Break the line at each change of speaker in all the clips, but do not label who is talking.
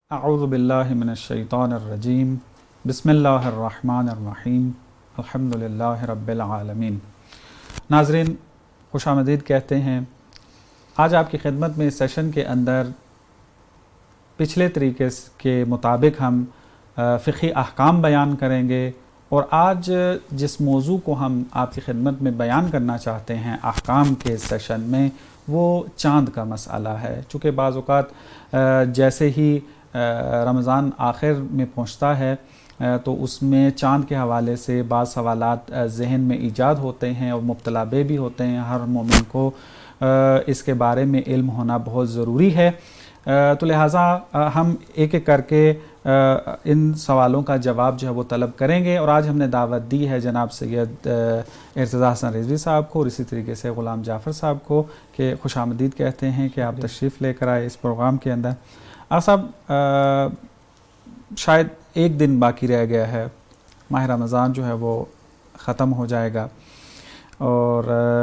اعوذ باللہ من الشیطان الرجیم بسم اللہ الرحمن الرحیم الحمدللہ رب العالمین۔ ناظرین خوش آمدید کہتے ہیں۔ آج آپ کی خدمت میں اس سیشن کے اندر پچھلے طریقے کے مطابق ہم فقہی احکام بیان کریں گے، اور آج جس موضوع کو ہم آپ کی خدمت میں بیان کرنا چاہتے ہیں احکام کے سیشن میں، وہ چاند کا مسئلہ ہے۔ چونکہ بعض اوقات جیسے ہی رمضان آخر میں پہنچتا ہے تو اس میں چاند کے حوالے سے بعض سوالات ذہن میں ایجاد ہوتے ہیں اور مبتلا بھی ہوتے ہیں۔ ہر مومن کو اس کے بارے میں علم ہونا بہت ضروری ہے، تو لہٰذا ہم ایک ایک کر کے ان سوالوں کا جواب جو ہے وہ طلب کریں گے۔ اور آج ہم نے دعوت دی ہے جناب سید ارتضیٰ حسن رضوی صاحب کو اور اسی طریقے سے غلام جعفر صاحب کو کہ خوش آمدید کہتے ہیں کہ آپ تشریف لے کر آئے اس پروگرام کے اندر۔ آپ صاحب شاید ایک دن باقی رہ گیا ہے، ماہ رمضان جو ہے وہ ختم ہو جائے گا، اور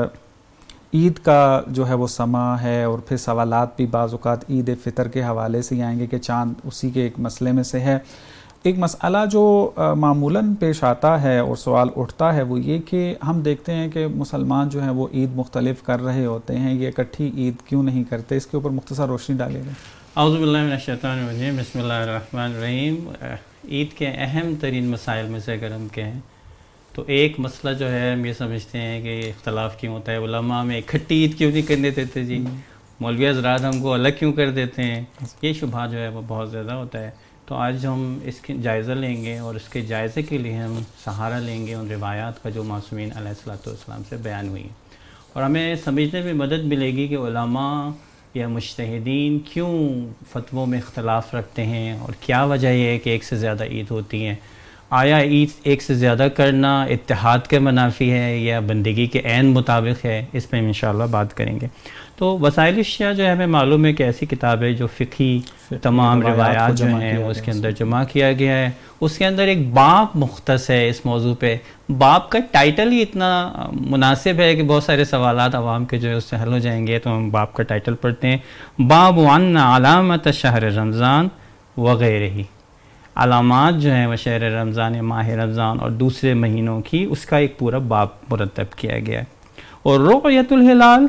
عید کا جو ہے وہ سما ہے، اور پھر سوالات بھی بعض اوقات عید فطر کے حوالے سے آئیں گے کہ چاند اسی کے ایک مسئلے میں سے ہے۔ ایک مسئلہ جو معمولاً پیش آتا ہے اور سوال اٹھتا ہے وہ یہ کہ ہم دیکھتے ہیں کہ مسلمان جو ہیں وہ عید مختلف کر رہے ہوتے ہیں، یہ اکٹھی عید کیوں نہیں کرتے؟ اس کے اوپر مختصر روشنی ڈالے گا۔
اعوذ باللہ من الشیطان الرجیم، بسم اللہ الرحمن الرحیم۔ عید کے اہم ترین مسائل میں سے اگر ہم کہیں تو ایک مسئلہ جو ہے ہم یہ سمجھتے ہیں کہ اختلاف کیوں ہوتا ہے، علماء میں اکٹھی عید کیوں نہیں کرنے دیتے جی، مولوی حضرات ہم کو الگ کیوں کر دیتے ہیں، یہ شبہ جو ہے وہ بہت زیادہ ہوتا ہے۔ تو آج ہم اس کے جائزہ لیں گے، اور اس کے جائزے کے لیے ہم سہارا لیں گے ان روایات کا جو معصومین علیہ الصلوۃ والسلام سے بیان ہوئی ہیں، اور ہمیں سمجھنے میں مدد ملے گی کہ علماء یا مجتہدین کیوں فتووں میں اختلاف رکھتے ہیں، اور کیا وجہ یہ ہے کہ ایک سے زیادہ عید ہوتی ہیں۔ آیا عید ایک سے زیادہ کرنا اتحاد کے منافی ہے یا بندگی کے عین مطابق ہے، اس پہ ہم انشاءاللہ بات کریں گے۔ تو وسائل الشیعہ جو ہے ہمیں معلوم ہے کہ ایسی کتاب ہے جو فقہی تمام روایات جو ہیں اس کے اندر جمع کیا گیا ہے۔ اس کے اندر ایک باب مختص ہے اس موضوع پہ، باب کا ٹائٹل ہی اتنا مناسب ہے کہ بہت سارے سوالات عوام کے جو ہے اس سے حل ہو جائیں گے۔ تو ہم باب کا ٹائٹل پڑھتے ہیں، باب ان علامت شہر رمضان وغیرہ، علامات جو ہیں وہ شہر رمضان یا ماہ رمضان اور دوسرے مہینوں کی، اس کا ایک پورا باب مرتب کیا گیا ہے۔ اور رؤیت الہلال،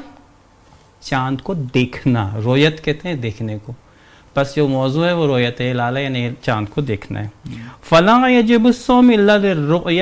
چاند کو دیکھنا، رویت کہتے ہیں دیکھنے کو، بس جو موضوع ہے وہ رویت ہلال ہے، یعنی چاند کو دیکھنا ہے۔ فلا یجب الصوم الا للرؤیہ،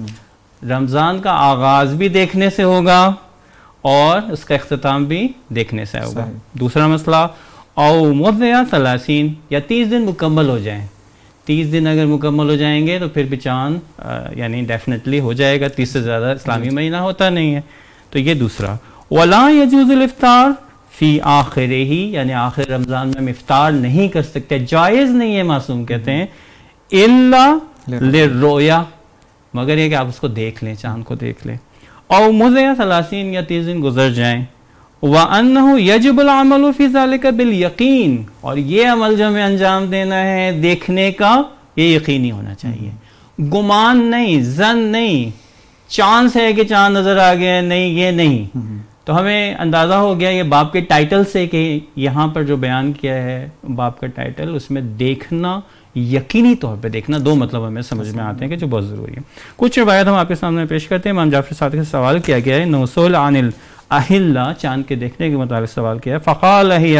رمضان کا آغاز بھی دیکھنے سے ہوگا اور اس کا اختتام بھی دیکھنے سے ہوگا۔ دوسرا مسئلہ، او مضی 30، یا 30 دن مکمل ہو جائیں، 30 دن اگر مکمل ہو جائیں گے تو پھر بھی چاند یعنی ڈیفینیٹلی ہو جائے گا، 30 سے زیادہ اسلامی مہینہ ہوتا نہیں ہے۔ تو یہ دوسرا، ولا یجوز الافطار فی آخرہ، یعنی آخر رمضان میں ہم افطار نہیں کر سکتے، جائز نہیں ہے، معصوم کہتے ہیں، الا للرؤیہ، مگر یہ کہ آپ اس کو دیکھ لیں، چاند کو دیکھ لیں۔ او مضی 30، یا 30 دن گزر جائیں۔ وَأَنَّهُ يَجِبُ الْعَمَلُ فِي ذَلِكَ بِالْيَقِينِ، اور یہ عمل جو ہمیں انجام دینا ہے دیکھنے کا، یہ یقینی ہونا چاہیے، گمان نہیں، ظن نہیں، چاند سے ہے کہ چاند نظر آ گیا، نہیں یہ نہیں۔ تو ہمیں اندازہ ہو گیا یہ باب کے ٹائٹل سے کہ یہاں پر جو بیان کیا ہے باب کا ٹائٹل، اس میں دیکھنا، یقینی طور پہ دیکھنا، دو مطلب ہمیں سمجھ میں آتے ہیں کہ جو بہت ضروری ہے۔ کچھ روایت ہم آپ کے سامنے پیش کرتے ہیں۔ امام جعفر صادق سے سوال کیا گیا ہے، نوسول عن الاحلہ، چاند کے دیکھنے کے متعلق سوال کیا ہے۔ فقال ہی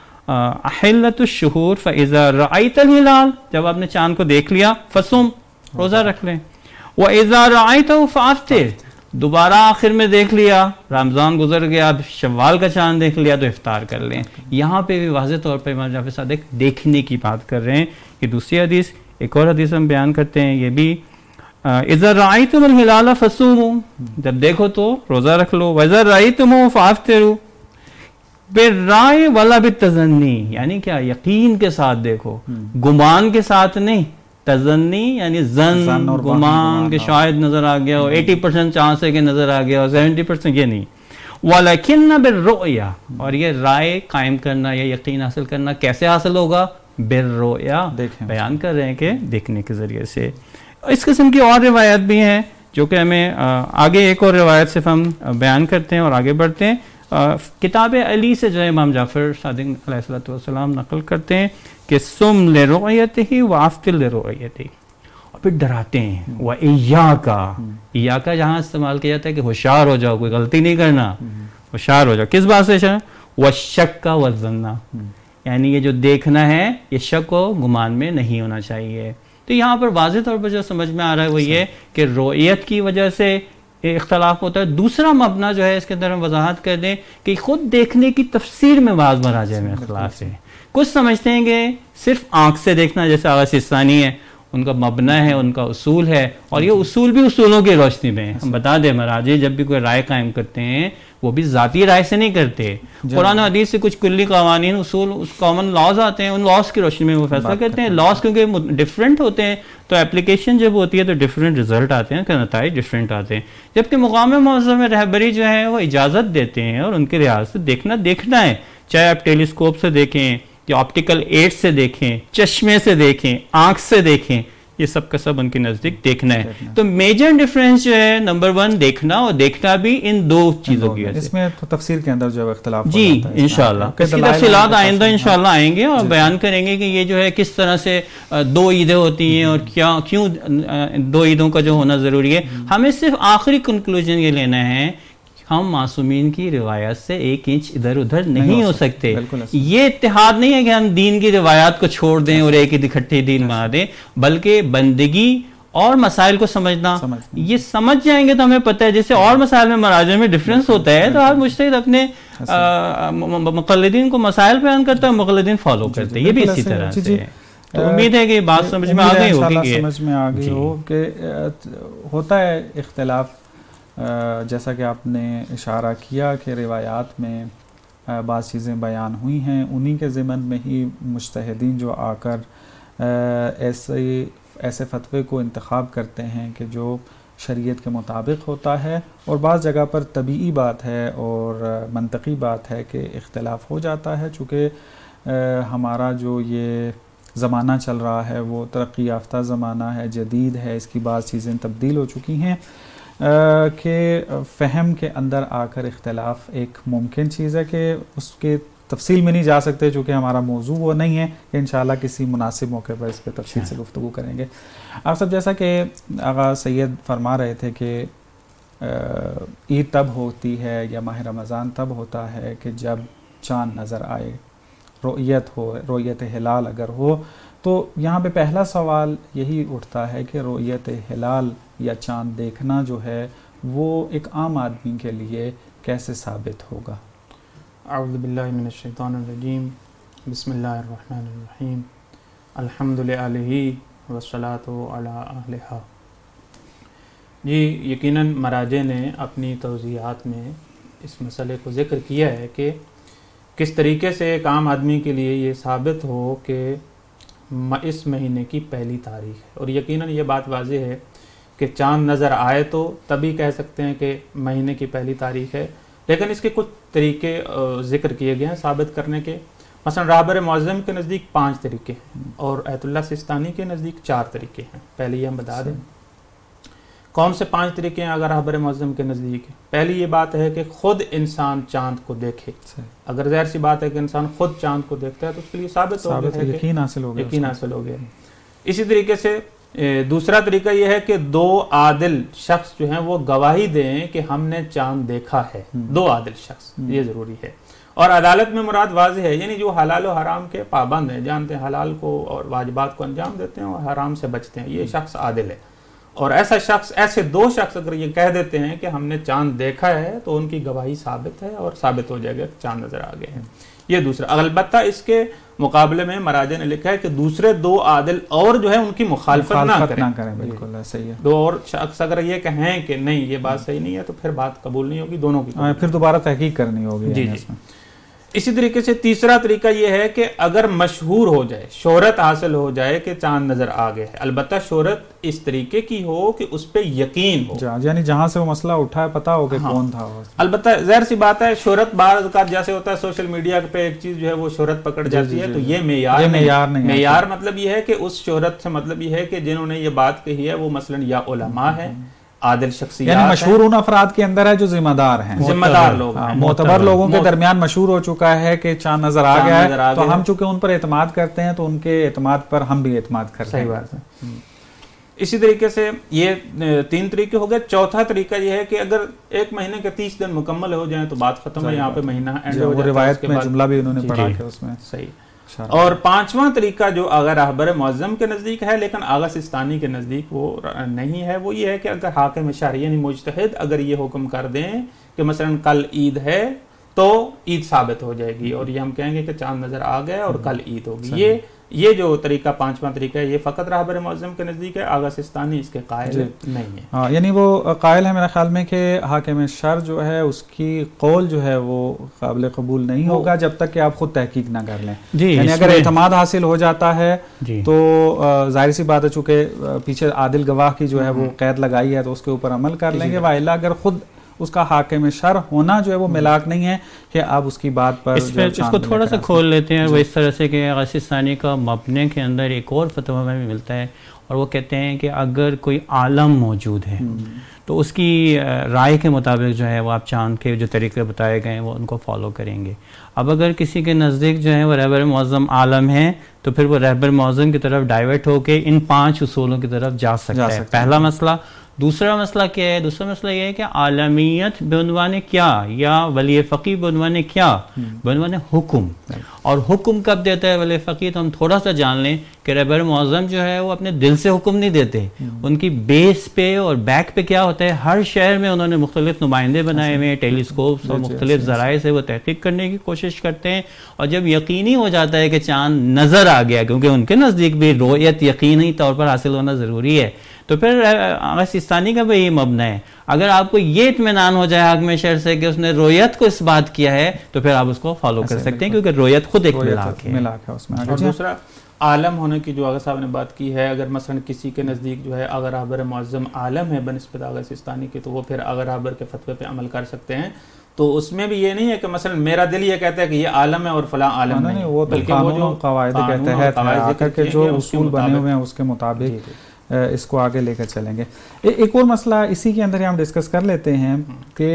احلۃ الشہور فاذا رأیت الہلال، جب آپ نے چاند کو دیکھ لیا فصم، روزہ رکھ لیں۔ واذا رأیتہ فافطر، دوبارہ آخر میں دیکھ لیا، رمضان گزر گیا، اب شوال کا چاند دیکھ لیا تو افطار کر لیں۔ یہاں پہ بھی واضح طور پہ امام جعفر صادق دیکھنے کی بات کر رہے ہیں۔ یہ دوسری حدیث، ایک اور حدیث ہم بیان کرتے ہیں، یہ بھی اذا رأیتم الہلال فصوموا، جب دیکھو تو روزہ رکھ لو۔ واذا رأیتموہ فافطروا، بالرائے ولا بالتظنی، یعنی کیا، یقین کے ساتھ دیکھو، گمان کے ساتھ نہیں، تظنی یعنی ظن گمان کہ شاید نظر آ گیا ہو، 80% چانس ہے کہ نظر آ گیا ہو، 70% یہ نہیں۔ وَلَكِنَّ بِالرُّؤْيَا، اور یہ رائے قائم کرنا یا یقین حاصل کرنا کیسے حاصل ہوگا؟ بالرؤیا، بیان کر رہے ہیں کہ دیکھنے کے ذریعے سے۔ اس قسم کی اور روایت بھی ہیں جو کہ ہمیں آگے ایک اور روایت صرف ہم بیان کرتے ہیں اور آگے بڑھتے ہیں۔ کتاب علی سے جو ہے امام جعفر صادق علیہ الصلوۃ والسلام نقل کرتے ہیں کہ سم لرؤیتہ وافطر لرؤیتہ، اور پھر ڈراتے ہیں وَإِيَّاكَ جہاں استعمال کیا جاتا ہے کہ ہوشیار ہو جاؤ، کوئی غلطی نہیں کرنا، ہوشیار ہو جاؤ. کس بات سے؟ وَالشَّكَّ وَالظَّنَّ، یعنی یہ جو دیکھنا ہے یہ شک و گمان میں نہیں ہونا چاہیے. تو یہاں پر واضح طور پر جو سمجھ میں آ رہا ہے وہ یہ کہ رؤیت کی وجہ سے اختلاف ہوتا ہے. دوسرا مبنا جو ہے اس کے اندر ہم وضاحت کر دیں کہ خود دیکھنے کی تفسیر میں بعض مراجع میں اختلاف ہے. کچھ سمجھتے ہیں کہ صرف آنکھ سے دیکھنا، جیسے آغا سستانی ہے، ان کا مبنا ہے، ان کا اصول ہے، اور یہ اصول بھی اصولوں کی روشنی میں ہم بتا دیں مراجع جب بھی کوئی رائے قائم کرتے ہیں وہ بھی ذاتی رائے سے نہیں کرتے. قرآن و حدیث سے کچھ کلی قوانین، اصول، کامن لاز آتے ہیں، ان لاز کی روشنی میں وہ فیصلہ کرتے ہیں. لاز کیونکہ ڈفرینٹ ہوتے ہیں تو اپلیکیشن جب ہوتی ہے تو ڈفرینٹ رزلٹ آتے ہیں، کہ نتائج ڈفرینٹ آتے ہیں. جبکہ مقام معظم میں رہبری جو ہے وہ اجازت دیتے ہیں اور ان کے لحاظ سے دیکھنا ہے، چاہے آپ ٹیلیسکوپ سے دیکھیں یا آپٹیکل ایڈ سے دیکھیں، چشمے سے دیکھیں، آنکھ سے دیکھیں، یہ سب کا سب ان کے نزدیک دیکھنا ہے. تو میجر ڈفرینس جو ہے نمبر 1 دیکھنا، اور دیکھنا بھی ان 2 چیزوں کی وجہ سے.
اس میں تفسیر کے اندر جو اختلاف
جی انشاءاللہ اس کی تفصیلات آئندہ انشاءاللہ آئیں گے اور بیان کریں گے کہ یہ جو ہے کس طرح سے 2 عیدیں ہوتی ہیں اور کیوں 2 عیدوں کا جو ہونا ضروری ہے. ہمیں صرف آخری کنکلوژن یہ لینا ہے، ہم معصومین کی روایات سے 1 انچ ادھر ادھر نہیں ہو سکتے. یہ اتحاد نہیں ہے کہ ہم دین کی روایات کو چھوڑ دیں اور ایک اکٹھے دین بنا دیں، بلکہ بندگی اور مسائل کو سمجھنا. یہ سمجھ جائیں گے تو ہمیں پتہ ہے جیسے اور مسائل میں مراجع میں ڈفرینس ہوتا ہے تو ہر مجتہد اپنے مقلدین کو مسائل بیان کرتا ہے، مقلدین فالو کرتے ہیں. یہ بھی اسی طرح سے ہے. تو امید ہے کہ بات سمجھ میں آ گئی ہوگی.
سمجھ میں آ گئی ہو کہ ہوتا ہے اختلاف، جیسا کہ آپ نے اشارہ کیا کہ روایات میں بعض چیزیں بیان ہوئی ہیں، انہی کے ضمن میں ہی مجتہدین جو آ کر ایسے فتوے کو انتخاب کرتے ہیں کہ جو شریعت کے مطابق ہوتا ہے. اور بعض جگہ پر طبیعی بات ہے اور منطقی بات ہے کہ اختلاف ہو جاتا ہے، چونکہ ہمارا جو یہ زمانہ چل رہا ہے وہ ترقی یافتہ زمانہ ہے، جدید ہے، اس کی بعض چیزیں تبدیل ہو چکی ہیں کہ فہم کے اندر آ کر اختلاف ایک ممکن چیز ہے کہ اس کے تفصیل میں نہیں جا سکتے، چونکہ ہمارا موضوع وہ نہیں ہے کہ انشاءاللہ کسی مناسب موقع پر اس پہ تفصیل سے گفتگو کریں گے. آپ سب جیسا کہ آغا سید فرما رہے تھے کہ عید تب ہوتی ہے یا ماہ رمضان تب ہوتا ہے کہ جب چاند نظر آئے، رؤیت ہو، رؤیت ہلال اگر ہو. تو یہاں پہ پہلا سوال یہی اٹھتا ہے کہ رؤیت ہلال یا چاند دیکھنا جو ہے وہ ایک عام آدمی کے لیے کیسے ثابت ہوگا؟
اعوذ باللہ من الشیطان الرجیم، بسم اللہ الرحمن الرحیم، الحمد للہ والصلاۃ علی اہلہا. جی یقیناً مراجع نے اپنی توضیحات میں اس مسئلے کو ذکر کیا ہے کہ کس طریقے سے ایک عام آدمی کے لیے یہ ثابت ہو کہ اس مہینے کی پہلی تاریخ ہے. اور یقیناً یہ بات واضح ہے کہ چاند نظر آئے تو تبھی کہہ سکتے ہیں کہ مہینے کی پہلی تاریخ ہے، لیکن اس کے کچھ طریقے ذکر کیے گئے ہیں ثابت کرنے کے. مثلا رہبر معظم کے نزدیک 5 طریقے ہیں اور ایت اللہ سستانی کے نزدیک 4 طریقے ہیں. پہلے یہ ہم بتا دیں کون سے 5 طریقے ہیں اگر رہبر معظم کے نزدیک. پہلی یہ بات ہے کہ خود انسان چاند کو دیکھے. اگر ظاہر سی بات ہے کہ انسان خود چاند کو دیکھتا ہے تو اس کے لیے ثابت ہو گیا،
یقین حاصل ہو گیا.
اسی طریقے سے دوسرا طریقہ یہ ہے کہ 2 عادل شخص جو ہیں وہ گواہی دیں کہ ہم نے چاند دیکھا ہے. 2 عادل شخص، یہ ضروری ہے. اور عدالت میں مراد واضح ہے، یعنی جو حلال و حرام کے پابند ہیں، جانتے ہیں حلال کو اور واجبات کو انجام دیتے ہیں اور حرام سے بچتے ہیں، یہ شخص عادل ہے. اور ایسے 2 شخص اگر یہ کہہ دیتے ہیں کہ ہم نے چاند دیکھا ہے تو ان کی گواہی ثابت ہے اور ثابت ہو جائے گا کہ چاند نظر آ گئے ہیں. یہ دوسرا. البتہ اس کے مقابلے میں مراجع نے لکھا ہے کہ دوسرے 2 عادل اور جو ہے ان کی مخالفت نہ کریں.
بالکل صحیح ہے.
2 اور شخص اگر یہ کہیں کہ نہیں یہ بات صحیح نہیں ہے تو پھر بات قبول نہیں ہوگی، دونوں کی
پھر دوبارہ تحقیق کرنی ہوگی.
جی. اسی طریقے سے تیسرا طریقہ یہ ہے کہ اگر مشہور ہو جائے، شہرت حاصل ہو جائے کہ چاند نظر آ گئے ہے، البتہ شہرت اس طریقے کی ہو کہ اس پہ یقین ہو،
یعنی جہاں سے وہ مسئلہ اٹھا ہے پتہ ہو کہ کون تھا.
البتہ ظاہر سی بات ہے شہرت بعض اوقات جیسے ہوتا ہے سوشل میڈیا پہ ایک چیز جو ہے وہ شہرت پکڑ جاتی ہے تو یہ معیار نہیں. معیار مطلب یہ ہے کہ اس شہرت سے مطلب یہ ہے کہ جنہوں نے یہ بات کہی ہے وہ مثلا یا علماء ہیں، عادل شخصیات
یعنی مشہور ان افراد کے اندر ہے جو ذمہ دار ہیں،
ذمہ دار لوگ ہیں،
معتبر لوگوں کے درمیان مشہور ہو چکا ہے کہ چاند نظر آ گیا ہے، تو ہم چونکہ ان پر اعتماد کرتے ہیں تو ان کے اعتماد پر ہم بھی اعتماد کرتے ہیں.
صحیح بات ہے. اسی طریقے سے یہ 3 طریقے ہو گئے. چوتھا طریقہ یہ ہے کہ اگر 1 مہینے کے 30 دن مکمل ہو جائیں تو بات ختم ہے، یہاں پہ مہینہ اینڈ ہو جاتا ہے.
روایت میں جملہ بھی انہوں نے پڑھا کہ اس میں
صحیح. اور 5واں طریقہ جو اگر رہبر معظم کے نزدیک ہے لیکن آغا سستانی کے نزدیک وہ نہیں ہے، وہ یہ ہے کہ اگر حاکم شرعی یعنی مجتہد اگر یہ حکم کر دیں کہ مثلا کل عید ہے تو عید ثابت ہو جائے گی، اور یہ ہم کہیں گے کہ چاند نظر آ گیا اور کل عید ہوگی. یہ جو طریقہ 5واں طریقہ ہے یہ فقط رہبر معظم کے نزدیک ہے، آغا سستانی اس کے قائل نہیں ہے.
ہاں، یعنی وہ قائل ہے میرے خیال میں کہ حاکم شرع جو ہے اس کی قول جو ہے وہ قابل قبول نہیں ہوگا جب تک کہ آپ خود تحقیق نہ کر لیں. یعنی اگر اعتماد حاصل ہو جاتا ہے تو ظاہر سی بات ہے چونکہ پیچھے عادل گواہ کی جو ہے وہ قید لگائی ہے تو اس کے اوپر عمل کر لیں گے، والا اگر خود اس کا حاکم شرع ہونا جو ہے وہ ملاک نہیں ہے کہ آپ اس کی بات پر
اس کو تھوڑا سا کھول لیتے ہیں. وہ اس طرح سے کہ آغا سستانی کا مبنے کے اندر ایک اور فتویٰ میں بھی ملتا ہے، اور وہ کہتے ہیں کہ اگر کوئی عالم موجود ہے تو اس کی رائے کے مطابق جو ہے وہ آپ چاند کے جو طریقے بتائے گئے ہیں وہ ان کو فالو کریں گے. اب اگر کسی کے نزدیک جو ہے وہ رہبر معظم عالم ہے تو پھر وہ رہبر معظم کی طرف ڈائیورٹ ہو کے ان 5 اصولوں کی طرف جا سکتا ہے. پہلا مسئلہ. دوسرا مسئلہ کیا ہے؟ دوسرا مسئلہ یہ ہے کہ عالمیت بعنوان کیا، یا ولی فقیہ بعنوان کیا؟ بعنوان حکم. اور حکم کب دیتا ہے ولی فقیہ؟ تو ہم تھوڑا سا جان لیں کہ رہبر معظم جو ہے وہ اپنے دل سے حکم نہیں دیتے، ان کی بیس پہ اور بیک پہ کیا ہوتا ہے، ہر شہر میں انہوں نے مختلف نمائندے بنائے ہوئے ہیں، ٹیلیسکوپس اور مختلف ذرائع سے وہ تحقیق کرنے کی کوشش کرتے ہیں، اور جب یقینی ہو جاتا ہے کہ چاند نظر آ گیا، کیونکہ ان کے نزدیک بھی رؤیت یقینی طور پر حاصل ہونا ضروری ہے، تو پھر آغا سستانی کا بھی یہ مبنی ہے. اگر آپ کو یہ اطمینان ہو جائے حاکم شرع سے کہ اس نے رویت کو اس بات کیا ہے تو پھر آپ اس کو فالو کر سکتے ہیں، کیونکہ رویت خود ایک ملاک ہے
اس میں.
اور دوسرا عالم ہونے کی جو آغا صاحب نے بات کی ہے، اگر مثلا کسی کے نزدیک جو ہے اگر رہبر معظم عالم ہے بنسبت آغا سستانی کے، تو وہ پھر اگر رہبر کے فتوے پہ عمل کر سکتے ہیں. تو اس میں بھی یہ نہیں ہے کہ مثلا میرا دل یہ کہتا ہے کہ یہ عالم ہے اور فلاں عالم نہیں،
وہ بلکہ وہ جو قواعد کے تحت کے جو اصول بنے ہوئے ہیں اس کے مطابق اس کو آگے لے کر چلیں گے. ایک اور مسئلہ اسی کے اندر ہم ڈسکس کر لیتے ہیں کہ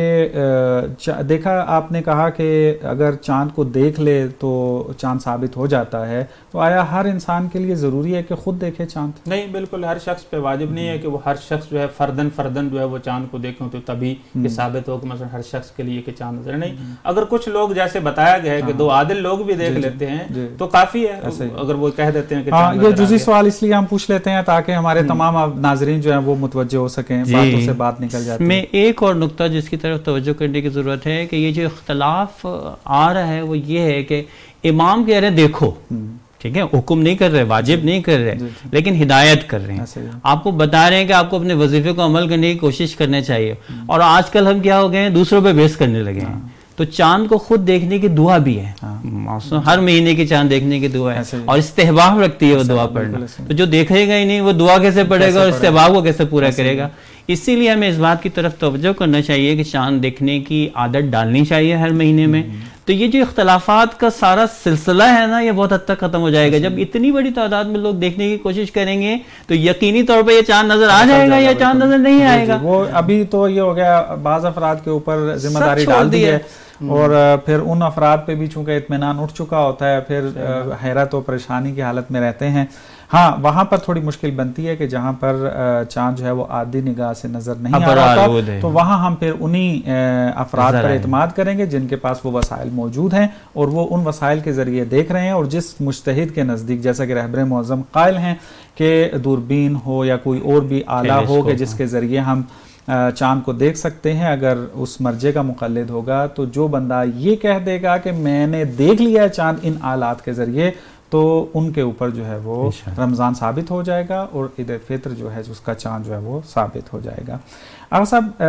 دیکھا آپ نے کہا کہ اگر چاند کو دیکھ لے تو چاند ثابت ہو جاتا ہے، تو آیا ہر انسان کے لیے ضروری ہے کہ خود دیکھے چاند؟
نہیں، بالکل ہر شخص پہ واجب نہیں ہے کہ وہ ہر شخص جو ہے فردن جو ہے وہ چاند کو دیکھیں تو تبھی یہ ثابت ہو کہ مثلا ہر شخص کے لیے کہ چاند نظر نہیں. اگر کچھ لوگ جیسے بتایا گیا ہے کہ 2 عادل لوگ بھی دیکھ لیتے ہیں تو کافی ہے، اگر وہ کہہ دیتے ہیں کہ چاند.
یہ جزئی سوال اس لیے ہم پوچھ لیتے ہیں تاکہ ہمارے تمام ناظرین جو ہیں وہ متوجہ ہو سکیں، باتوں سے بات نکل جاتی ہے.
میں ایک اور نقطہ جس کی طرف توجہ کرنے کی ضرورت ہے کہ یہ جو اختلاف آ رہا ہے وہ یہ ہے کہ امام کہہ رہے ہیں دیکھو، ٹھیک ہے، حکم نہیں کر رہے، واجب نہیں کر رہے، لیکن ہدایت کر رہے ہیں، آپ کو بتا رہے ہیں کہ آپ کو اپنے وظیفے کو عمل کرنے کی کوشش کرنا چاہیے. اور آج کل ہم کیا ہو گئے ہیں، دوسروں پہ بیس کرنے لگے ہیں. تو چاند کو خود دیکھنے کی دعا بھی ہے، ہر مہینے کی چاند دیکھنے کی دعا ہے، اور استحباب رکھتی ہے وہ دعا پڑھنا. تو جو دیکھے گا ہی نہیں وہ دعا کیسے پڑھے گا اور استحباب کو کیسے پورا کرے گا؟ اسی لیے ہمیں اس بات کی طرف توجہ کرنا چاہیے کہ چاند دیکھنے کی عادت ڈالنی چاہیے ہر مہینے میں. تو یہ جو اختلافات کا سارا سلسلہ ہے نا، یہ بہت حد تک ختم ہو جائے گا. جب اتنی بڑی تعداد میں لوگ دیکھنے کی کوشش کریں گے تو یقینی طور پہ یہ چاند نظر آ جائے گا یا چاند نظر نہیں آئے گا.
وہ ابھی تو یہ ہو گیا، بعض افراد کے اوپر ذمہ داری ڈال دی ہے، اور پھر ان افراد پہ بھی چونکہ اطمینان اٹھ چکا ہوتا ہے، پھر حیرت و پریشانی کی حالت میں رہتے ہیں. ہاں، وہاں پر تھوڑی مشکل بنتی ہے کہ جہاں پر چاند جو ہے وہ عادی نگاہ سے نظر نہیں آ رہا تو وہاں ہم پھر انہی افراد پر اعتماد کریں گے جن کے پاس وہ وسائل موجود ہیں اور وہ ان وسائل کے ذریعے دیکھ رہے ہیں. اور جس مجتہد کے نزدیک جیسا کہ رہبر معظم قائل ہیں کہ دوربین ہو یا کوئی اور بھی آلہ ہو کہ جس کے ذریعے ہم چاند کو دیکھ سکتے ہیں، اگر اس مرجع کا مقلد ہوگا تو جو بندہ یہ کہہ دے گا کہ میں نے دیکھ لیا ہے چاند ان آلات کے ذریعے، تو ان کے اوپر جو ہے وہ رمضان ثابت ہو جائے گا اور عید فطر جو ہے اس کا چاند جو ہے وہ ثابت ہو جائے گا. آقا صاحب،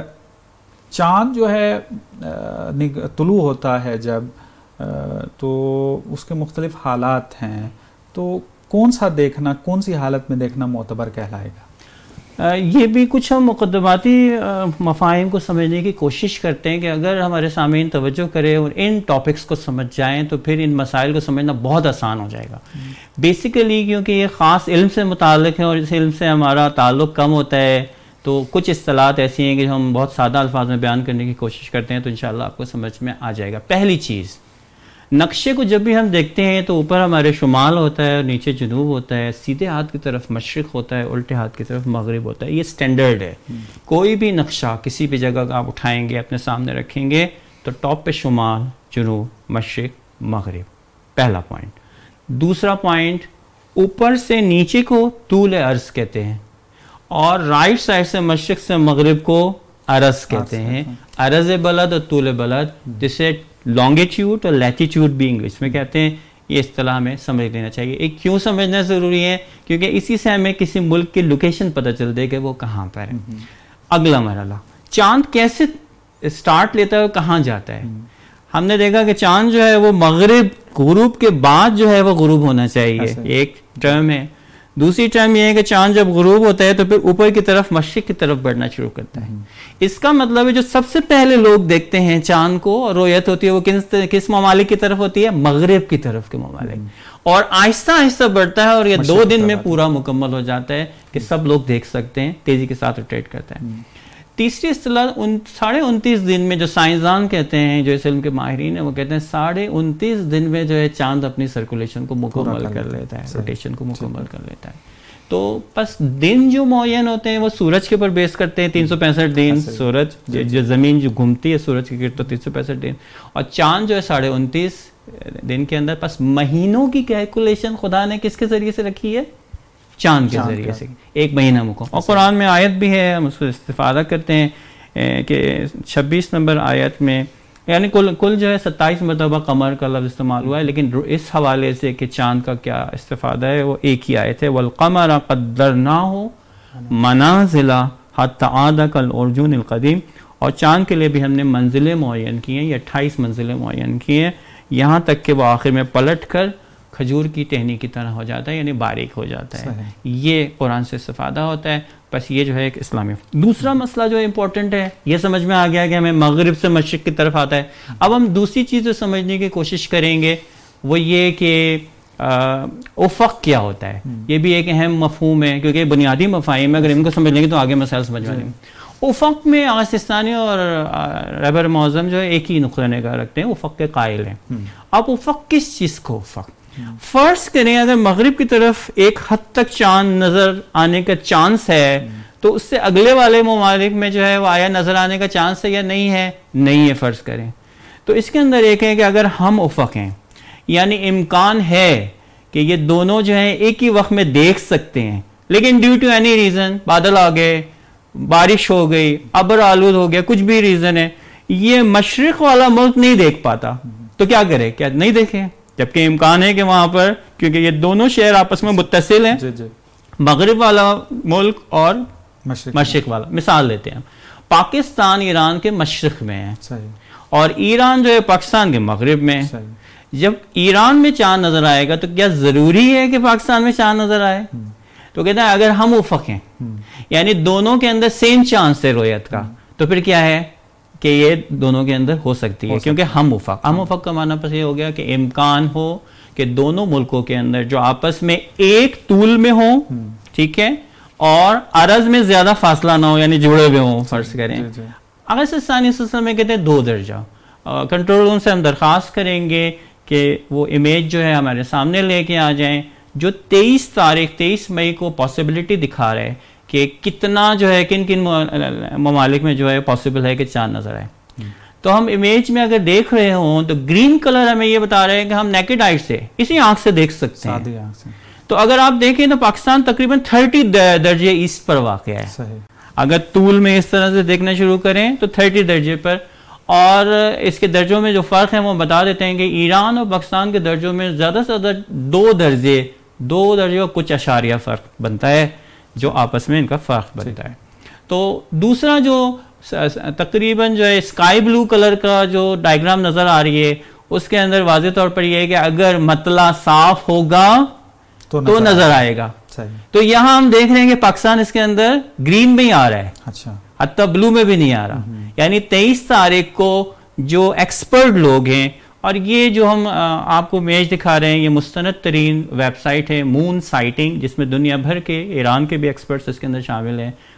چاند جو ہے طلوع ہوتا ہے جب، تو اس کے مختلف حالات ہیں، تو کون سا دیکھنا، کون سی حالت میں دیکھنا معتبر کہلائے گا؟
یہ بھی کچھ ہم مقدماتی مفاہیم کو سمجھنے کی کوشش کرتے ہیں کہ اگر ہمارے سامعین توجہ کریں اور ان ٹاپکس کو سمجھ جائیں تو پھر ان مسائل کو سمجھنا بہت آسان ہو جائے گا. بیسیکلی کیونکہ یہ خاص علم سے متعلق ہے اور اس علم سے ہمارا تعلق کم ہوتا ہے تو کچھ اصطلاحات ایسی ہیں کہ جو ہم بہت سادہ الفاظ میں بیان کرنے کی کوشش کرتے ہیں تو انشاءاللہ آپ کو سمجھ میں آ جائے گا. پہلی چیز، نقشے کو جب بھی ہم دیکھتے ہیں تو اوپر ہمارے شمال ہوتا ہے اور نیچے جنوب ہوتا ہے، سیدھے ہاتھ کی طرف مشرق ہوتا ہے، الٹے ہاتھ کی طرف مغرب ہوتا ہے. یہ سٹینڈرڈ ہے. کوئی بھی نقشہ کسی بھی جگہ کا آپ اٹھائیں گے، اپنے سامنے رکھیں گے تو ٹاپ پہ شمال، جنوب، مشرق، مغرب، پہلا پوائنٹ. دوسرا پوائنٹ، اوپر سے نیچے کو طول عرض کہتے ہیں اور رائٹ سائڈ سے مشرق سے مغرب کو عرض کہتے ہیں. عرض بلد اور طول بلد، جسے لانگیٹیوڈ اور لیٹیٹیوڈ بھی انگلش میں کہتے ہیں. یہ اصطلاح ہمیں سمجھ لینا چاہیے. ایک کیوں سمجھنا ضروری ہے؟ کیونکہ اسی سے ہمیں کسی ملک کی لوکیشن پتہ چلتی ہے کہ وہ کہاں پر ہے. اگلا مرحلہ، چاند کیسے اسٹارٹ لیتا ہے اور کہاں جاتا ہے؟ ہم نے دیکھا کہ چاند جو ہے وہ مغرب، غروب کے بعد جو ہے وہ غروب ہونا چاہیے، ایک ٹرم ہے. دوسری ٹرم یہ ہے کہ چاند جب غروب ہوتا ہے تو پھر اوپر کی طرف مشرق کی طرف بڑھنا شروع کرتا ہے. اس کا مطلب ہے جو سب سے پہلے لوگ دیکھتے ہیں چاند کو اور رویت ہوتی ہے وہ کس ممالک کی طرف ہوتی ہے؟ مغرب کی طرف کے ممالک. اور آہستہ آہستہ بڑھتا ہے اور یہ 2 دن میں پورا مکمل ہو جاتا ہے کہ سب لوگ دیکھ سکتے ہیں، تیزی کے ساتھ روٹیٹ کرتا ہے. تیسری اصطلاح 29.5 دن میں، جو سائنسدان کہتے ہیں، جو اس علم کے ماہرین ہیں، وہ کہتے ہیں 29.5 دن میں جو ہے چاند اپنی سرکولیشن کو مکمل کر لیتا ہے، روٹیشن کو مکمل کر لیتا ہے. تو بس دن جو معین ہوتے ہیں وہ سورج کے اوپر بیس کرتے ہیں. 365 دن سورج، جو زمین جو گھومتی ہے سورج کے گرد، تو 365 دن، اور چاند جو ہے 29.5 دن کے اندر. بس مہینوں کی کیلکولیشن خدا نے کس کے ذریعے سے رکھی ہے؟ چاند کے ذریعے سے. ایک مہینہ مکمل. اور قرآن میں آیت بھی ہے، ہم اس کو استفادہ کرتے ہیں کہ 26 نمبر آیت میں، یعنی کل جو ہے 27 مرتبہ قمر کا لفظ استعمال ہوا ہے، لیکن اس حوالے سے کہ چاند کا کیا استفادہ ہے وہ ایک ہی آیت ہے. وَالْقَمَرَ قَدَّرْنَاهُ مَنَازِلَ حَتَّىٰ عَادَ كَالْعُرْجُونِ الْقَدِيمِ. اور چاند کے لیے بھی ہم نے منزلیں معین کی ہیں، یہ 28 منزلیں معین کی ہیں، یہاں تک کہ وہ آخر میں پلٹ کر کھجور کی ٹہنی کی طرح ہو جاتا ہے، یعنی باریک ہو جاتا ہے. یہ قرآن سے استفادہ ہوتا ہے. بس یہ جو ہے ایک اسلامی. دوسرا مسئلہ جو امپورٹنٹ ہے، یہ سمجھ میں آ گیا کہ ہمیں مغرب سے مشرق کی طرف آتا ہے. اب ہم دوسری چیز جو سمجھنے کی کوشش کریں گے وہ یہ کہ افق کیا ہوتا ہے. یہ بھی ایک اہم مفہوم ہے، کیونکہ بنیادی مفاہیم ہے، اگر ان کو سمجھ لیں گے تو آگے مسائل سمجھ میں آئیں گے. افق میں آسستانی اور رہبر معظم جو ہے ایک ہی نقطہ نگاہ رکھتے ہیں، افق کے قائل ہیں. اب افق کس چیز کو افق؟ فرض کریں اگر مغرب کی طرف ایک حد تک چاند نظر آنے کا چانس ہے تو اس سے اگلے والے ممالک میں جو ہے وہ آیا نظر آنے کا چانس ہے یا نہیں ہے؟ نہیں ہے. فرض کریں تو اس کے اندر ایک ہے کہ اگر ہم افق ہیں، یعنی امکان ہے کہ یہ دونوں جو ہیں ایک ہی وقت میں دیکھ سکتے ہیں، لیکن ڈیو ٹو اینی ریزن بادل آ گئے، بارش ہو گئی، ابر آلود ہو گیا، کچھ بھی ریزن ہے، یہ مشرق والا ملک نہیں دیکھ پاتا، تو کیا کرے؟ کیا نہیں دیکھیں؟ جبکہ امکان ہے کہ وہاں پر، کیونکہ یہ دونوں شہر آپس میں متصل ہیں، مغرب والا ملک اور مشرق والا. مثال لیتے ہیں، پاکستان ایران کے مشرق میں ہے اور ایران جو ہے پاکستان کے مغرب میں. جب ایران میں چاند نظر آئے گا تو کیا ضروری ہے کہ پاکستان میں چاند نظر آئے؟ تو کہتے ہیں اگر ہم افق ہیں، یعنی دونوں کے اندر سیم چانس ہے رویت کا، تو پھر کیا ہے کہ یہ دونوں کے اندر ہو سکتی ہے، کیونکہ ہم افق کا معنی پس یہ ہو گیا کہ امکان ہو کہ دونوں ملکوں کے اندر جو آپس میں ایک طول میں ہوں، ٹھیک ہے، اور عرض میں زیادہ فاصلہ نہ ہو، یعنی جڑے ہوئے ہوں. فرض کریں اگر ثانی سلسلے میں کہتے ہیں 2 درجہ. کنٹرول روم سے ہم درخواست کریں گے کہ وہ امیج جو ہے ہمارے سامنے لے کے آ جائیں، جو 23 مئی کو پاسبلٹی دکھا رہے کہ کتنا جو ہے کن ممالک میں جو ہے پاسبل ہے کہ چاند نظر آئے. تو ہم امیج میں اگر دیکھ رہے ہوں تو گرین کلر ہمیں یہ بتا رہے ہیں کہ ہم نیکڈ آئی سے اسی آنکھ سے دیکھ سکتے ہیں. تو اگر آپ دیکھیں تو پاکستان تقریباً 30 درجے ایسٹ پر واقع ہے. اگر طول میں اس طرح سے دیکھنا شروع کریں تو 30 درجے پر. اور اس کے درجوں میں جو فرق ہے وہ بتا دیتے ہیں کہ ایران اور پاکستان کے درجوں میں زیادہ سے زیادہ 2 درجے اور کچھ اشاریہ فرق بنتا ہے، جو آپس میں ان کا فرق بنتا ہے. تو دوسرا جو تقریباً جو ہے اسکائی بلو کلر کا جو ڈائیگرام نظر آ رہی ہے، اس کے اندر واضح طور پر یہ ہے کہ اگر مطلع صاف ہوگا تو نظر آئے گا. تو یہاں ہم دیکھ رہے ہیں کہ پاکستان اس کے اندر گرین میں ہی آ رہا ہے، اچھا، حتیٰ بلو میں بھی نہیں آ رہا. یعنی 23 تاریخ کو جو ایکسپرٹ لوگ ہیں، اور یہ جو ہم آپ کو امیج دکھا رہے ہیں یہ مستند ترین ویب سائٹ ہے مون سائٹنگ، جس میں دنیا بھر کے، ایران کے بھی ایکسپرٹس اس کے اندر شامل ہیں،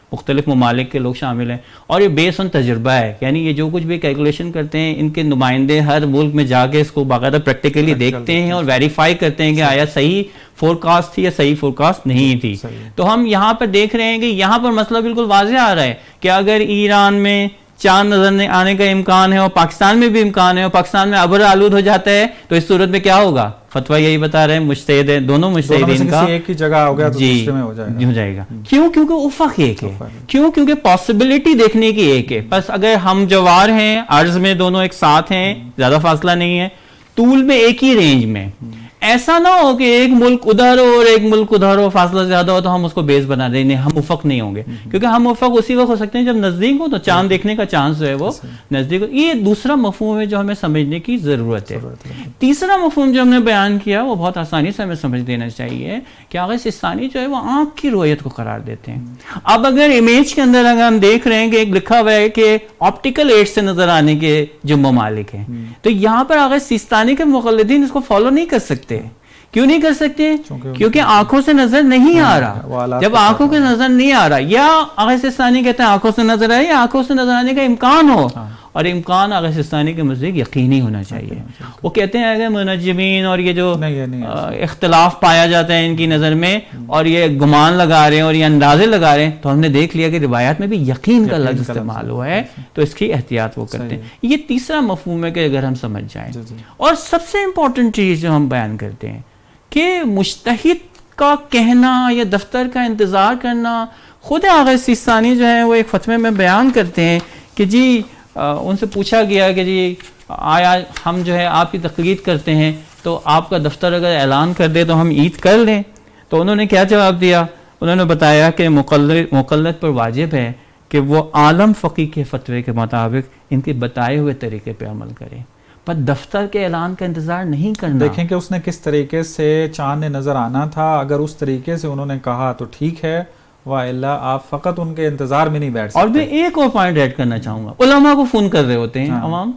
مختلف ممالک کے لوگ شامل ہیں، اور یہ بیس آن تجربہ ہے، یعنی یہ جو کچھ بھی کیلکولیشن کرتے ہیں ان کے نمائندے ہر ملک میں جا کے اس کو باقاعدہ پریکٹیکلی دیکھتے ہیں اور ویریفائی کرتے ہیں کہ آیا صحیح فور کاسٹ تھی یا صحیح فور کاسٹ نہیں تھی. تو ہم یہاں پر دیکھ رہے ہیں کہ یہاں پر مسئلہ بالکل واضح آ رہا ہے کہ اگر ایران میں چاند نظر آنے کا امکان ہے اور پاکستان میں بھی امکان ہے اور پاکستان میں ابر آلود ہو جاتا ہے تو اس صورت میں کیا ہوگا؟ فتویٰ یہی بتا رہے ہیں مجتہد ہیں، دونوں مجتہدین کا
ایک ہی جگہ ہو گیا تو دوسرے میں ہو جائے گا.
کیوں؟ کیونکہ افق ایک ہے. کیوں؟ کیونکہ پاسبلٹی دیکھنے کی ایک ہے. بس اگر ہم جوار ہیں، عرض میں دونوں ایک ساتھ ہیں، زیادہ فاصلہ نہیں ہے، طول میں ایک ہی رینج میں، ایسا نہ ہو کہ ایک ملک ادھر ہو اور ایک ملک ادھر ہو، فاصلہ زیادہ ہو تو ہم اس کو بیس بنا دیں. نہیں، ہم افق نہیں ہوں گے، کیونکہ ہم افق اسی وقت ہو سکتے ہیں جب نزدیک ہو تو چاند دیکھنے کا چانس جو ہے وہ نزدیک ہو. یہ دوسرا مفہوم ہے جو ہمیں سمجھنے کی ضرورت ہے. تیسرا مفہوم جو ہم نے بیان کیا وہ بہت آسانی سے ہمیں سمجھ دینا چاہیے کہ آغا سستانی جو ہے وہ آنکھ کی رویت کو قرار دیتے ہیں. اب اگر امیج کے اندر اگر ہم دیکھ رہے ہیں کہ ایک لکھا ہوا ہے کہ آپٹیکل ایڈ سے نظر آنے کے جو ممالک ہیں، تو یہاں پر آغا سستانی کے مقلدین اس کو فالو نہیں کر سکتے. کیوں نہیں کر سکتے؟ کیونکہ آنکھوں سے نظر نہیں آ رہا. جب آنکھوں سے نظر نہیں آ رہا، یا آغا سستانی کہتے ہیں آنکھوں سے نظر آئے یا آنکھوں سے نظر آنے کا امکان ہو، اور امکان آغا سستانی کے مزید یقینی ہونا چاہیے. وہ کہتے ہیں اگر منجمین اور یہ جو اختلاف پایا جاتا ہے ان کی نظر میں اور یہ گمان لگا رہے ہیں اور یہ اندازے لگا رہے ہیں، تو ہم نے دیکھ لیا کہ روایات میں بھی یقین کا لفظ استعمال ہوا ہے، تو اس کی احتیاط وہ کرتے ہیں. یہ تیسرا مفہوم ہے کہ اگر ہم سمجھ جائیں. اور سب سے امپورٹنٹ چیز جو ہم بیان کرتے ہیں کہ مجتہد کا کہنا یا دفتر کا انتظار کرنا، خود آغا سیستانی جو ہے وہ ایک فتوے میں بیان کرتے ہیں کہ جی ان سے پوچھا گیا کہ جی آیا ہم جو ہے آپ کی تقلید کرتے ہیں تو آپ کا دفتر اگر اعلان کر دے تو ہم عید کر لیں؟ تو انہوں نے کیا جواب دیا؟ انہوں نے بتایا کہ مقلد پر واجب ہے کہ وہ عالم فقی کے فتوے کے مطابق ان کے بتائے ہوئے طریقے پہ عمل کریں، پر دفتر کے اعلان کا انتظار نہیں کرنا.
دیکھیں کہ اس نے کس طریقے سے چاند نے نظر آنا تھا، اگر اس طریقے سے انہوں نے کہا تو ٹھیک ہے، وَإِلَّا آپ فقط ان کے انتظار میں نہیں بیٹھ سکتے.
اور میں ایک اور پوائنٹ ایڈ کرنا چاہوں گا، علماء کو فون کر رہے ہوتے ہیں عوام،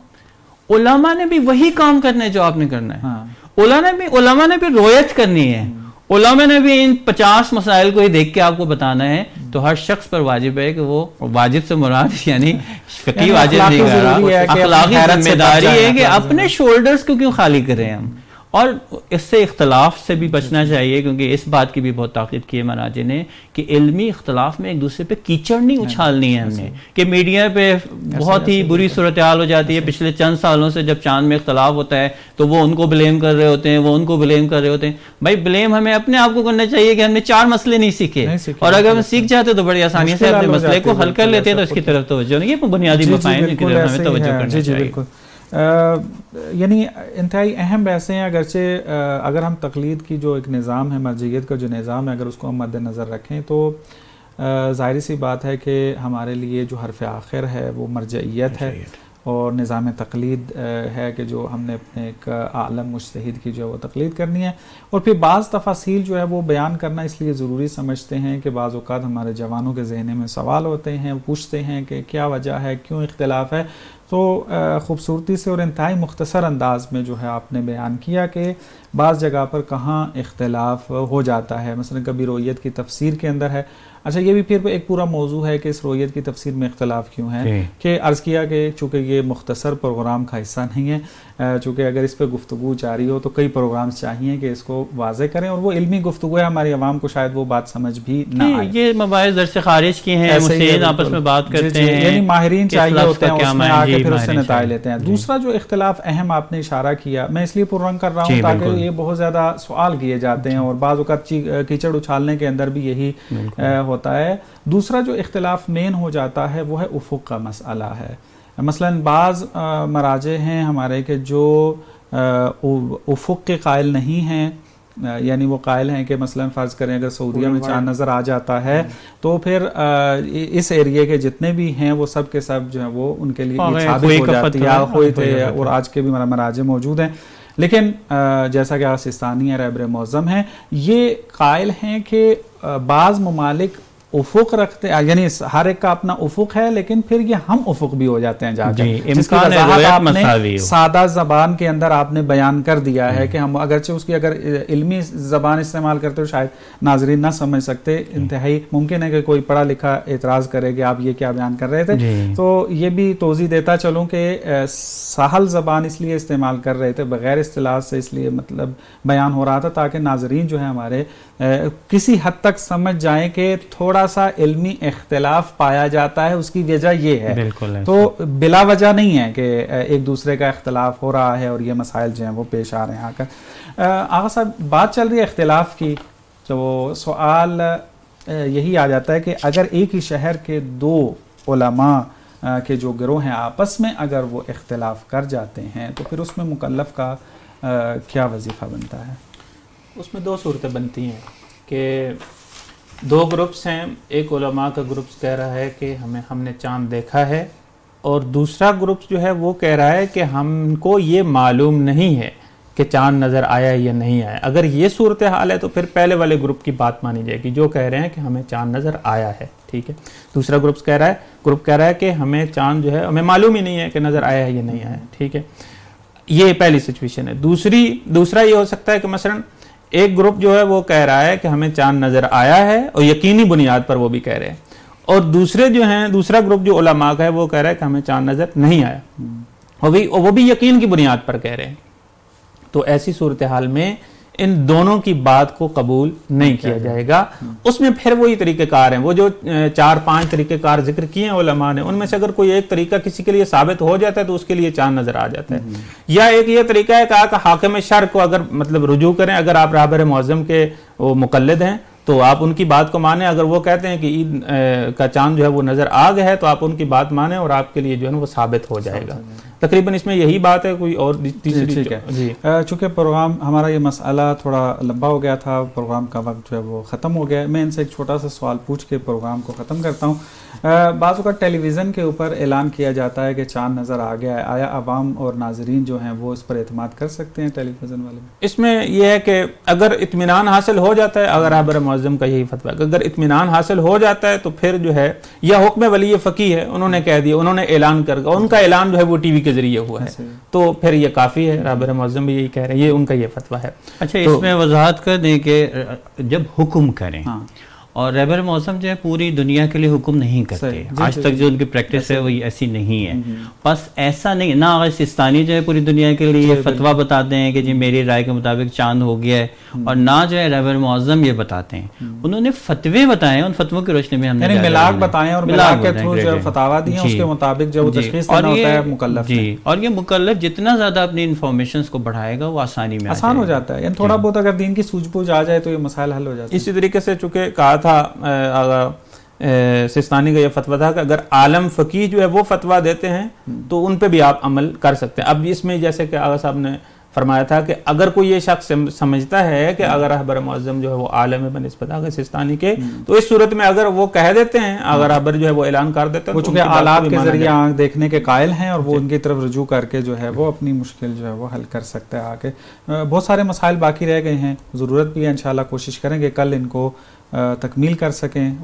علماء نے بھی وہی کام کرنا ہے جو آپ نے کرنا ہے. علماء نے بھی رویت کرنی ہے، علماء نے بھی ان 50 مسائل کو ہی دیکھ کے آپ کو بتانا ہے. تو ہر شخص پر واجب ہے کہ وہ واجب سے مراد یعنی فقہی واجب نہیں کر رہا، اخلاقی ذمہ داری ہے کہ اپنے شولڈرز کو کیوں خالی کریں ہم. اور اس سے اختلاف سے بھی بچنا چاہیے، کیونکہ اس بات کی بھی بہت تاکید کی ہے مراجع نے کہ علمی اختلاف میں ایک دوسرے پہ کیچڑ نہیں اچھالنی ہے ہم نے، کہ میڈیا پہ بہت ہی بری صورتحال ہو جاتی ہے. پچھلے چند سالوں سے جب چاند میں اختلاف ہوتا ہے تو وہ ان کو بلیم کر رہے ہوتے ہیں، وہ ان کو بلیم کر رہے ہوتے ہیں. بھائی بلیم ہمیں اپنے آپ کو کرنا چاہیے کہ ہم نے 4 مسئلے نہیں سیکھے، اور اگر ہم سیکھ جاتے تو بڑی آسانی سے اپنے مسئلے کو حل کر لیتے ہیں. تو اس کی طرف توجہ نہیں، یہ بنیادی مفاہیم جن کی طرف ہمیں توجہ کرنا چاہیے.
یعنی انتہائی اہم بحثیں ہیں. اگرچہ اگر ہم تقلید کی جو ایک نظام ہے، مرجعیت کا جو نظام ہے، اگر اس کو ہم مد نظر رکھیں تو ظاہری سی بات ہے کہ ہمارے لیے جو حرف آخر ہے وہ مرجعیت ہے، اور نظام تقلید ہے کہ جو ہم نے اپنے ایک عالم مجتہد کی جو ہے وہ تقلید کرنی ہے. اور پھر بعض تفاصیل جو ہے وہ بیان کرنا اس لیے ضروری سمجھتے ہیں کہ بعض اوقات ہمارے جوانوں کے ذہن میں سوال ہوتے ہیں، وہ پوچھتے ہیں کہ کیا وجہ ہے، کیوں اختلاف ہے. تو خوبصورتی سے اور انتہائی مختصر انداز میں جو ہے آپ نے بیان کیا کہ بعض جگہ پر کہاں اختلاف ہو جاتا ہے. مثلا کبھی رویت کی تفسیر کے اندر ہے. اچھا، یہ بھی پھر ایک پورا موضوع ہے کہ اس رویت کی تفسیر میں اختلاف کیوں ہے. کہ عرض کیا کہ چونکہ یہ مختصر پروگرام کا حصہ نہیں ہے، چونکہ اگر اس پہ گفتگو جاری ہو تو کئی پروگرامز چاہیے کہ اس کو واضح کریں، اور وہ علمی گفتگو ہے، ہماری عوام کو شاید وہ بات سمجھ بھی نہ آئے.
یہ مباحث درس خارج کی ہیں، مسئلین آپس میں بات کرتے ہیں،
یعنی ماہرین چاہیے ہوتے ہیں، اس میں آ کے پھر اس سے نتائج لیتے ہیں. دوسرا جو اختلاف اہم آپ نے اشارہ کیا، میں اس لیے پررنگ کر رہا ہوں تاکہ یہ بہت زیادہ سوال کیے جاتے ہیں اور بعض اوقات کیچڑ اچھالنے کے اندر بھی یہی ہوتا ہے. دوسرا جو اختلاف مین ہو جاتا ہے وہ ہے افق کا مسئلہ ہے. مثلا بعض مراجع ہیں ہمارے کہ جو افق کے قائل نہیں ہیں، یعنی وہ قائل ہیں کہ مثلا فرض کریں اگر سعودیہ میں چاند نظر آ جاتا ہے تو پھر اس ایریے کے جتنے بھی ہیں وہ سب کے سب جو ہیں وہ ان کے لیے ثابت ہو جاتی ہے. ہوئی تھے اور آج کے بھی مراجع موجود ہیں. لیکن جیسا کہ سستانی ہے، رہبر معظم ہیں، یہ قائل ہیں کہ بعض ممالک उफुक रखते हैं, यानी हर एक का अपना उफुक है, लेकिन फिर ये हम उफुक भी हो जाते हैं जाकर, जिसकी वजाहत आपने सादा ज़बान के अंदर आपने बयान कर दिया है कि हम अगरचे उसकी अगर इल्मी ज़बान इस्तेमाल करते हो शायद नाज़रीन ना समझ सकते, इंतहाई मुमकिन है कि कोई पढ़ा लिखा एतराज़ करे कि आप ये क्या बयान कर रहे थे। तो ये भी तोज़ी देता चलूँ कि साहल ज़बान इसलिए इस्तेमाल कर रहे थे बग़ैर इस्तिलाह से, इसलिए मतलब बयान हो रहा था ताकि नाज़रीन जो है हमारे किसी हद तक समझ जाएं कि थोड़ा सा इल्मी इख्तिलाफ पाया जाता है, उसकी वजह ये है। बिल्कुल, तो बिला वजह नहीं है कि एक दूसरे का इख्तिलाफ हो रहा है और ये मसाइल जो हैं वो पेश आ रहे हैं आकर। आगा साहब, बात चल रही है इख्तिलाफ की, तो सवाल यही आ जाता है कि अगर एक ही शहर के दो उलमा के जो गिरोह हैं आपस में अगर वो इख्तिलाफ कर जाते हैं तो फिर उसमें मुकल्लफ का क्या वजीफ़ा बनता है?
उसमें दो सूरतें बनती हैं कि दो ग्रुप्स हैं, एक उलमा का ग्रुप कह रहा है कि हमने चाँद देखा है, और दूसरा ग्रुप जो है वो कह रहा है कि हमको ये मालूम नहीं है कि चाँद नज़र आया या नहीं आया। अगर ये सूरत हाल है तो फिर पहले वाले ग्रुप की बात मानी जाएगी जो कह रहे हैं कि हमें चाँद नज़र आया है, ठीक है। दूसरा ग्रुप कह रहा है कि हमें चाँद जो है हमें मालूम ही नहीं है कि नज़र आया है या नहीं आया, ठीक है। ये पहली सिचुएशन है। दूसरा ये हो सकता है कि मसलन एक ग्रुप जो है वो कह रहा है कि हमें चाँद नज़र आया है और यकीनी बुनियाद पर वो भी कह रहे हैं, और दूसरा ग्रुप जो उलमा का है वो कह रहा है कि हमें चाँद नज़र नहीं आया, वो भी यकीन की बुनियाद पर कह रहे हैं। तो ऐसी सूरत हाल में इन दोनों की बात को कबूल नहीं किया जाएगा। उसमें फिर वही तरीक़ेकार हैं, वो जो 4-5 तरीक़ेकार जिक्र किए हैं उलमा ने, उनमें से अगर कोई एक तरीका किसी के लिए साबित हो जाता है तो उसके लिए चाँद नज़र आ जाता है। या एक ये तरीका है कि हाकिम शर को अगर मतलब रुजू करें, अगर आप राहबर मुअज़्ज़म के वो मुक़ल्लिद हैं तो आप उनकी बात को माने। अगर वो कहते हैं कि ईद का चाँद जो है वो नज़र आ गया है तो आप उनकी बात माने और आपके लिए जो है वो साबित हो जाएगा। तकरीबन इसमें यही बात है, कोई और तीसरी?
ठीक है जी। चूँकि प्रोग्राम हमारा ये मसला थोड़ा लंबा हो गया था, प्रोग्राम का वक्त जो है वो ख़त्म हो गया, मैं इनसे एक छोटा सा सवाल पूछ के प्रोग्राम को ख़त्म करता हूँ। बाज़ वक़्त टेलीविज़न के ऊपर ऐलान किया जाता है कि चाँद नज़र आ गया है, आया आवाम और नाज़रीन जो हैं वो इस पर एतमाद कर सकते हैं टेलीविज़न वाले?
इसमें यह है कि अगर इत्मीनान हासिल हो जाता है, अगर राहबर मुअज़्ज़म का यही फतवा है, अगर इत्मीनान हासिल हो जाता है तो फिर जो है यह हुक्म वली फ़क़ीह है, उन्होंने कह दिया, उन्होंने ऐलान कर, उनका ऐलान जो है वो टीवी के जरिए हुआ है, तो फिर ये काफ़ी है। राहबर मुअज़्ज़म भी यही कह रहे हैं, ये उनका ये फतवा है।
अच्छा, इसमें वजाहत कर दें कि जब हुक्म करें, और रहबर मौसम जो है पूरी दुनिया के लिए हुक्म नहीं करते, आज तक जो उनकी प्रैक्टिस है वो ऐसी नहीं है। बस ऐसा नहीं ना, अगर सिस्तानी जो है पूरी दुनिया के लिए फतवा बताते हैं कि जी मेरी राय के मुताबिक चांद हो गया है, और ना जो है रहबर मौसम ये बताते हैं, उन्होंने फतवे बताए हैं, उन फतवों की रोशनी में हमने
मिलाक बताए और मिलाक के थ्रू जो फतवा दिए उसके मुताबिक जो तशख़ीस करना होता है मुकल्लफ जी।
और ये मुकल्लफ जितना ज्यादा अपनी इन्फॉर्मेशंस को बढ़ाएगा वो आसानी में आसान
हो जाता है, थोड़ा बहुत अगर दीन की सूझबूझ आ जाए तो ये मसाइल हल हो जाते हैं।
इसी तरीके से चूंकि कहा था सिस्तानी का ये फतवा था कि अगर आलम फ़कीह जो है वो फतवा देते हैं तो उन पे भी आप अमल कर सकते हैं। अब इसमें जैसे कि आगा साहब ने फरमाया था कि अगर कोई ये शख्स समझता है कि अगर रहबर मुअज़्ज़म जो है वो आलम है बनिस्बत आगे सिस्तानी के, तो इस सूरत में अगर वो कह देते हैं, अगर रहबर जो है वो ऐलान कर देते हैं,
वो चूंकि आलात के जरिए आँख देखने के कायल हैं और वो उनकी तरफ रुजू करके जो है वो अपनी मुश्किल जो है वो हल कर सकते हैं आगे। बहुत सारे मसाइल बाकी रह गए हैं, ज़रूरत भी है, इंशाअल्लाह कोशिश करेंगे कल इनको तकमील कर सकें।